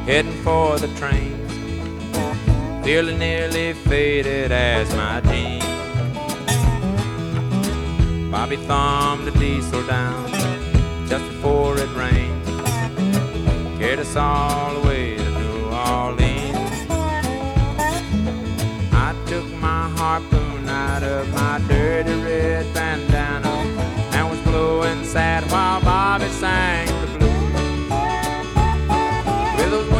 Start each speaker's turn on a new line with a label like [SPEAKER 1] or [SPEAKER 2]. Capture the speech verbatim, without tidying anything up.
[SPEAKER 1] heading for the trains, feeling nearly faded as my jeans. Bobby thumbed the diesel down just before it rained, carried us all